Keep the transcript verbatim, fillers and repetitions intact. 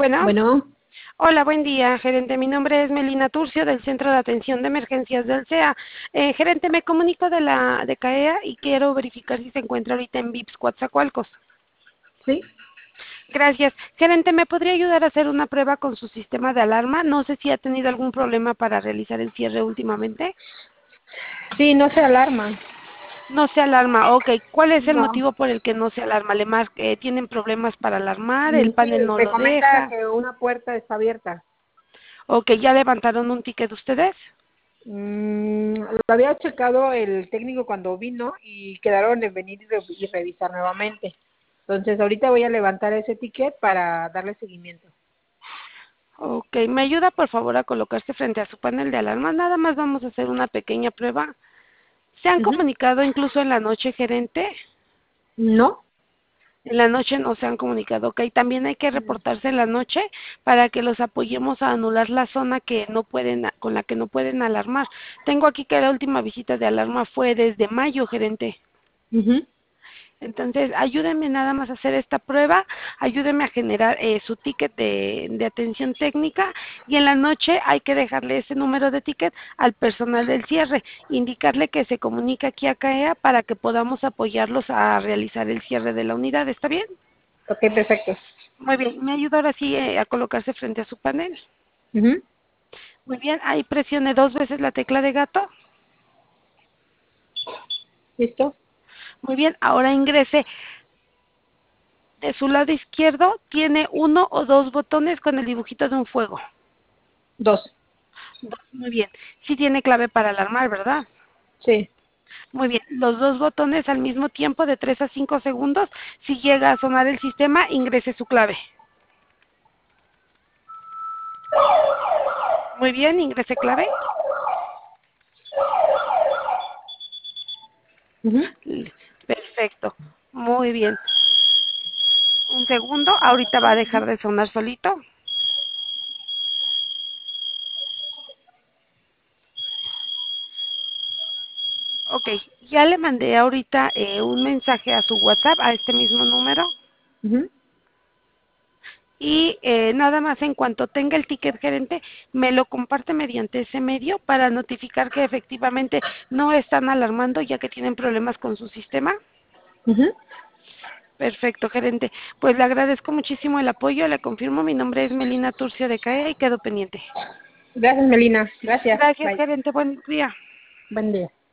Bueno, Bueno, hola, buen día, gerente. Mi nombre es Melina Turcio del Centro de Atención de Emergencias del C E A. Eh, gerente, me comunico de la de CAEA y quiero verificar si se encuentra ahorita en V I P S Coatzacoalcos. sí, Gracias. Gerente, ¿me podría ayudar a hacer una prueba con su sistema de alarma? No sé si ha tenido algún problema para realizar el cierre últimamente. sí, no se alarma. No se alarma, ok. ¿Cuál es el No. motivo por el que no se alarma? ¿Le mar eh, ¿Tienen problemas para alarmar? Mm, ¿El Sí, panel no te lo comenta deja? que una puerta está abierta. Ok, ¿ya levantaron un ticket ustedes? Mm, lo había checado el técnico cuando vino y quedaron en venir y, re- y revisar nuevamente. Entonces, ahorita voy a levantar ese ticket para darle seguimiento. Ok, ¿me ayuda por favor a colocarse frente a su panel de alarma? Nada más vamos a hacer una pequeña prueba. ¿Se han Ujú. comunicado incluso en la noche, gerente? ¿No? En la noche no se han comunicado, ok. También hay que No. reportarse en la noche para que los apoyemos a anular la zona que no pueden, con la que no pueden alarmar. Tengo aquí que la última visita de alarma fue desde mayo, gerente. Ujú. Entonces, ayúdenme nada más a hacer esta prueba, ayúdenme a generar eh, su ticket de, de atención técnica y en la noche hay que dejarle ese número de ticket al personal del cierre, indicarle que se comunique aquí a CAEA para que podamos apoyarlos a realizar el cierre de la unidad, ¿está bien? Ok, perfecto. Muy bien, me ayuda ahora sí eh, a colocarse frente a su panel. Ujú. Muy bien, ahí presione dos veces la tecla de gato. ¿Listo? Muy bien, ahora ingrese. De su lado izquierdo tiene uno o dos botones con el dibujito de un fuego. Dos. Dos, muy bien. Sí tiene clave para alarmar, ¿verdad? Sí. Muy bien. Los dos botones al mismo tiempo de tres a cinco segundos. Si llega a sonar el sistema, ingrese su clave. Muy bien, ingrese clave. Ujú. Perfecto. Muy bien. Un segundo. Ahorita va a dejar de sonar solito. Ok. Ya le mandé ahorita eh, un mensaje a su WhatsApp, a este mismo número. Ujú. Y eh, nada más en cuanto tenga el ticket gerente, me lo comparte mediante ese medio para notificar que efectivamente no están alarmando ya que tienen problemas con su sistema. Ujú. Perfecto, gerente. Pues le agradezco muchísimo el apoyo, le confirmo, mi nombre es Melina Turcio de CAEA y quedo pendiente. Gracias, Melina. Gracias. Gracias, Bye. gerente, buen día. Buen día.